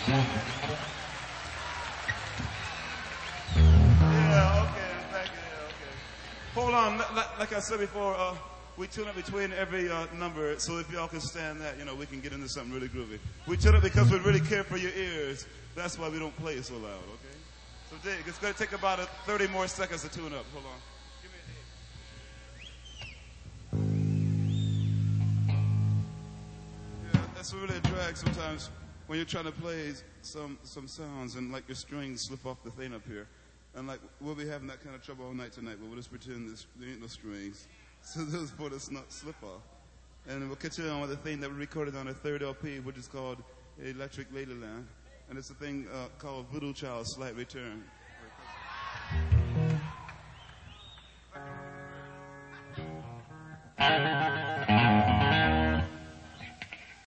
Yeah, okay, thank you. Yeah, okay. Hold on, like I said before, we tune up between every number, so if y'all can stand that, we can get into something really groovy. We tune up because we really care for your ears. That's why we don't play it so loud, okay? So, Dig, it's going to take about 30 more seconds to tune up. Hold on. Give me a dig. Yeah, that's really a drag sometimes when you're trying to play some sounds and like your strings slip off the thing up here. And like we'll be having that kind of trouble all night tonight, but we'll just pretend there ain't no strings. So those for us not slip off. And we'll continue on with the thing that we recorded on our third LP, which is called Electric Ladyland. And it's a thing called Voodoo Child's Slight Return.